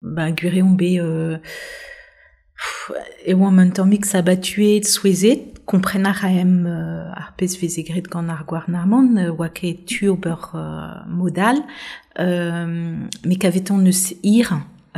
gureon be e oa mentor mix abattuet souezet komprenar aem ar pez vezegret gant ar gwarnarman oa ket tu ober modal me kaveton eus ir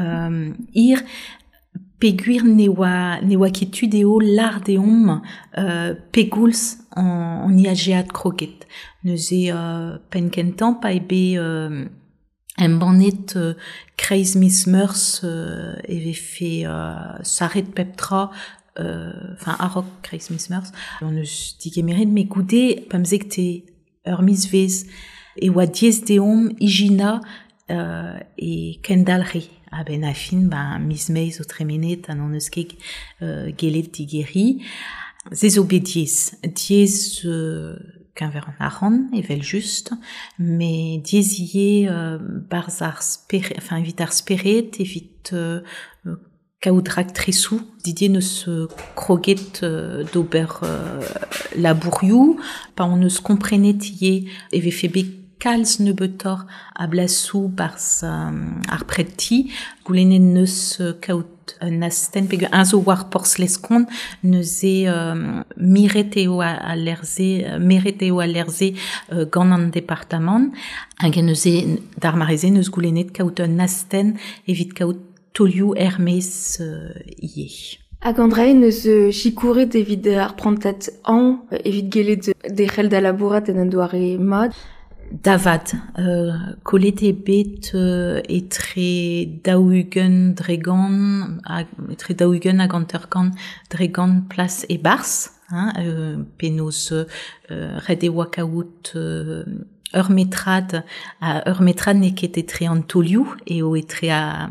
peguir ne oa ket tu deo lar deom pegouls an iageat kroget neuze penkentan pa ebe en banet kreiz mis meurs eve fait saret peptra arok kreiz mis meurs on eus digemeret me goude pamzek te ur mis vez e oa diez deom igina e kendalri a ben a fin mis meiz o tremenet an eus ket gelet digeri zezo be diez qu'un ver an aran, evel just, mais diezie barz ar evit ar speret, evit kaoudrak tresou, didie neus kroget d'ober labourioù, pa on eus komprenet ie eve febe kalz neubetor a blasou barz ar preti, goulenet neus kaout un asten peg un zo war porsleskon neuze miret eo a lerze gant an departament hag neuze d'ar mareze neus goulenet kaout un asten evit kaout tolioù Hermes ie. Hag Andrei neus chikouret evit ar prantat an evit gelet de c'hell da labourat en an doare mod. Davad, kollet ebet etre daougen dregan, etre daougen hag anterkan dregan plas e bars, penaos red e oa kaout ur metrad ne ket etre an tolioù eo etre a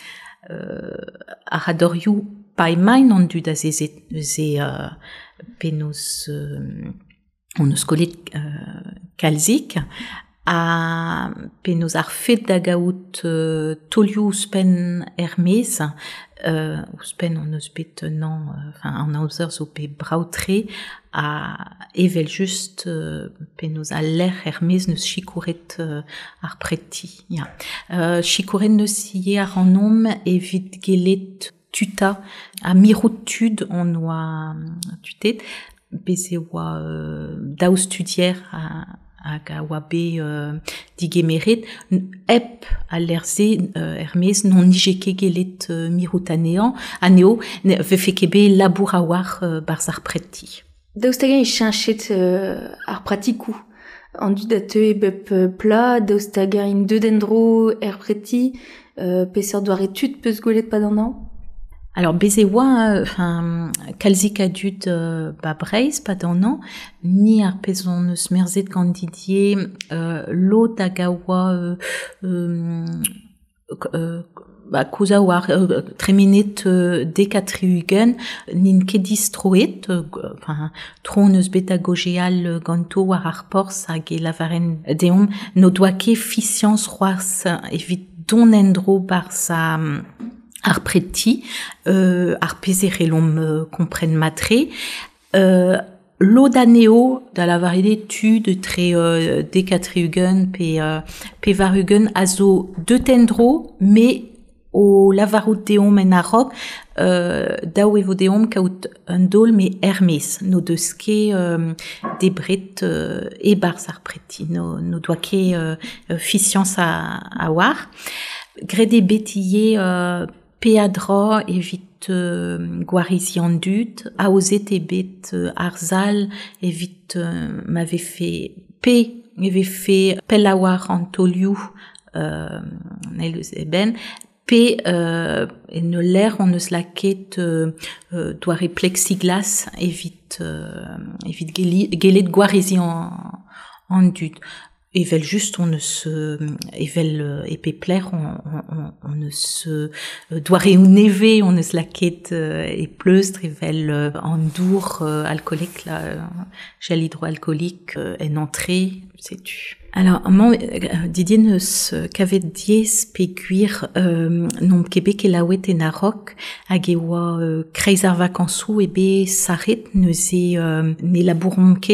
radorioù pa emaint an dud a zezet penaos on eus kollet kalzik a penaos ar fet da gaout tolioù ouzpen Hermes ouzpen on eus bet an aozer zo pe braoutre a evel just penaos a ler Hermes neus chikouret ar preti. Chikouret neus ie ar an om evit gelet tuta a mirout tud on oa tutet bez oa daou studier hag a oa be digemeret ep a lerze Hermes non nije ket gelet mirout aneo vefe ket be labour a war barz ar preti. Daoust hag e cheñchet ar pratikou an dud a te bep pla, daoust hag in deudendro er preti peseurt doare tud peus gwelet pa d'an an? Alors, bez e oa, kalzik a dud breiz, pa d'an an, ni ar pezon eus merzet gant didie, lot hag a oa kouza war tremenet dekatriugen, nin ket distroet, tro neus bet a gojeal ganto war ar porz hag e lavaren deom, no doa ket fisians c'hoaz evit don endro barz ar preti, ar pezerelom kompren matre, l'od aneo da la varede tu de tre dekatriugen pe varugen a zo deutendro, me o lavarout deom en arok daou evo deom kaout un dol me Hermes, no deus ket debret e barz ar preti, no doa ket fisians a war. Gret ebet ie peadra evit gwarizi an dud, aozet ebet ar zal evit m'ave fait eve fait pel a war an tolioù n'el eus eben pe ne ler on eus laket doare plexiglas evit gelet gwarizi an dud. Evel just on eus evel epe pler on eus doare ou neve on eus laket e pleustr evel an dour alcoolique gel hydroalcoolique en entrée sais-tu. Alors, Didier neus kavet diez pe gwir non kebek e laouet en arok hag e oa kreiz ar vakañsoù ebe saret neuze ne labouron ket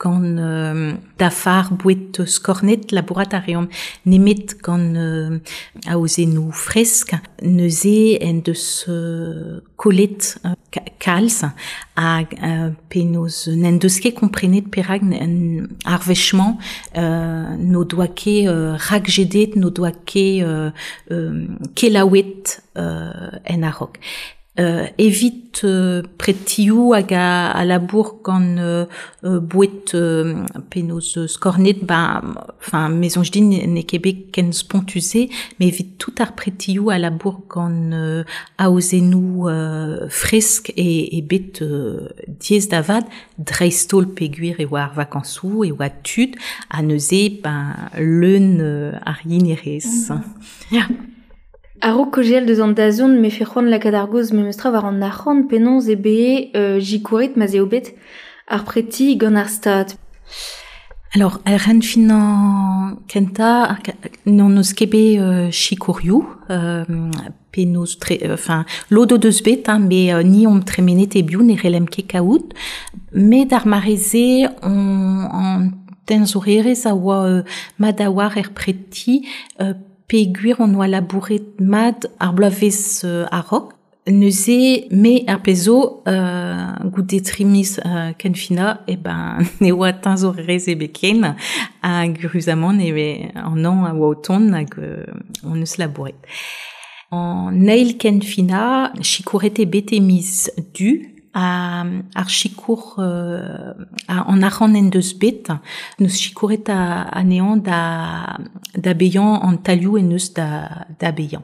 gant dafar bouet skornet laboratorium nemet gant aozenou fresk neuze en deus kolet kalz hag penaos n'en deus ket komprenet perag ar vechman no doa ket ragjedet, no doa ket kelaouet en arok. Evit pretiou hag a labour gant bouet penaos skornet, enfin, maison din ne kebek ken spontuze, mais evit tout ar pretiou a labour gant aozenou fresk et bet diez davad dreistol peguir e oa ar vakansou e oa tud a neuze leun ar yinerez. Ja. Aro kojel deus an dazon me fe c'hoant lakad ar goz me meustra war an arc'hant penonz e be jikouret ma zeo bet ar preti gant ar stad. Alors, el ren finan kenta, non eus kebe chikourioù, penaos enfin, lodo deus bet, mais ni om tremenet e biou, ne relem ket kaout, met ar mareze, on tenzorerez a oa mad a war preti, peguir on oa labouret mad ar bloavez a-rok. Neuze me ar pezo goude trimis ken fina, ne oa tenzorerez e beken hag ruzamant an an a oa o ton hag on eus labouret. An eil ken fina, chikouret e bet emiz du, ar chikour an arc'hant en deus bet, neus chikouret a neant da beyan an talioù en eus da beyan.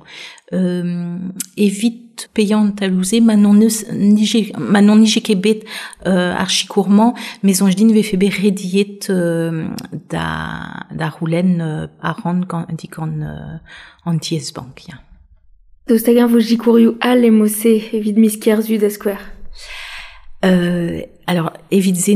Evit peyan talouze, manon nije ket bet ar chikourman, mais an din vefe bet rediet da roulenn a ran gant an tiez bank. Deus tagen vo jikourioù all e mosse evit miskerzu da skwer. Alors, evit ze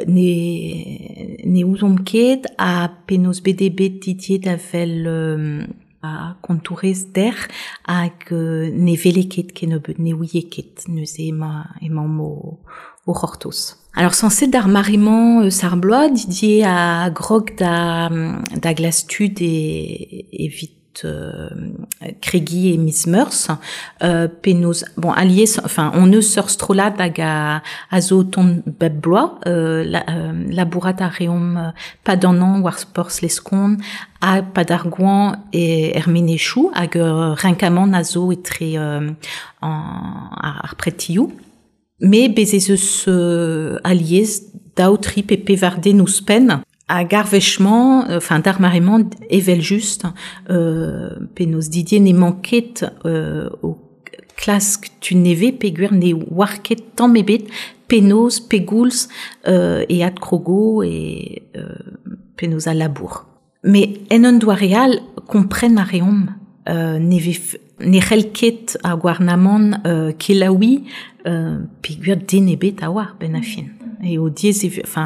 ne ouzom ket a penaos bet didiet avel a kontourez der hag ne vele ket ne ouie ket neuze emañ o c'hortoz. Alors, sanset d'ar mariman sarbloa, Didier a grog da glastud evit Craigie et Miss Meurs, penaos, bon, alies, enfin, on eus ur strolad hag a zo ton bep bloa, labourat a reom pad an an war spors leskon, a pad ar goan e menechou, hag renkamant a zo etre ar pretiou. Me bezez eus alies daoutri pe pevarde nous pen, hag ar vechman, enfin, d'ar mariman evel just, penaos Didier ne manket o klask tu neve peguer ne warket tamm ebet penaos, pegoulz e ad krogo e penaos a labour. Mais en un doa real kompren a reom ne c'hellket a gwarnamant kelaoui peguer den ebet a war ben a fin. E o diez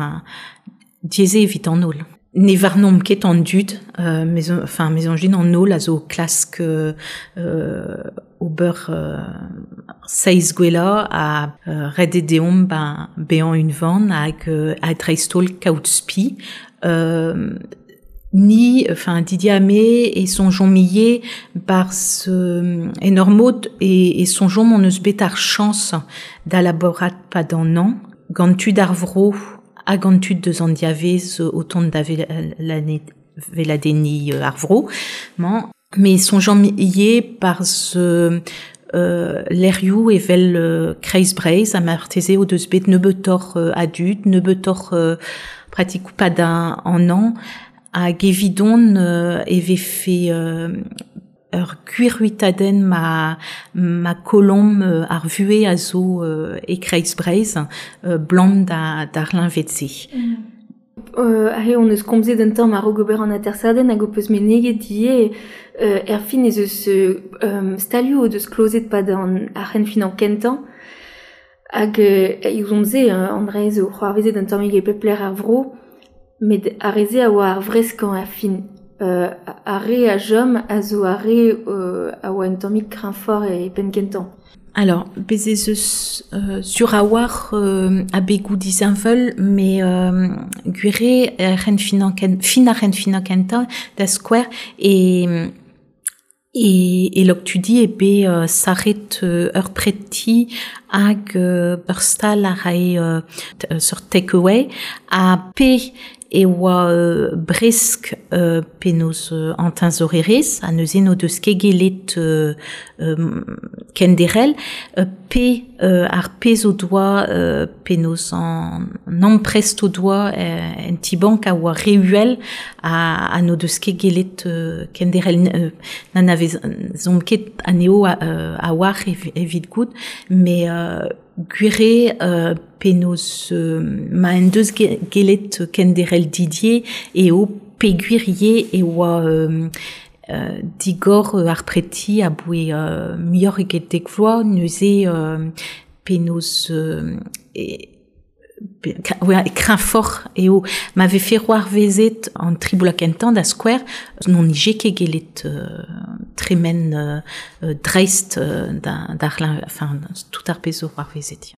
evit an ol. Ne varnom ket an dud, maison din an ol a zo klask ober 16 gwella a redet deom bean un van hag a dreistol kaout spi. Didier Amé et son jon millet bars enormod et son jon mon eus bet ar chans da laborat pa d'an an, gantud ar vro a gantud deus an diavez o tont da veladeni ar vro, mais son jon millet bars lerioù evel kreiz breiz a marteze o deus bet neubetor adud, neubetor pratikou pa da an an, hag evidon eve fe ur gwirhuitadenn ma kolom ar vue a zo e kreiz breiz blant d'ar linvetze. On eus komzet un tamm ar ogober an atersadenn hag o peus meneget die fin ez eus stalioù o deus klozet pa ar ren fin an kentan hag eus omze Andrez o c'hoarvezet un tamm ege pepler ar vro, met a reze a oa ar vreskant a fin arrêt à jom a zo arrêt a oa un tammik crinfort et penkentan. Alors, bezeus sur awar a begou disanvel, mais gure ren finan kenta da square et lok tu di ebe saret ur preti hag burstal a rae sur takeaway a pe e oa bresk penaos antins orerez, a neus eno deus kegelet kenderel, pe ar pez o doa penaos an emprest o doa en tibank a oa reuel a no deus kegelet kenderel nan avez zomp ket aneo a war evit gout, mais gure penaos ma en deus gelet kenderel Didier et au peguirier et oa digor ar preti a boue mior eget dekvloa neuze penaos crinfort et o m'avait fait roar vezet en triboula kentan da square non nije ke gelet tremen dreist d'ar enfin tout ar pezo roar vezet.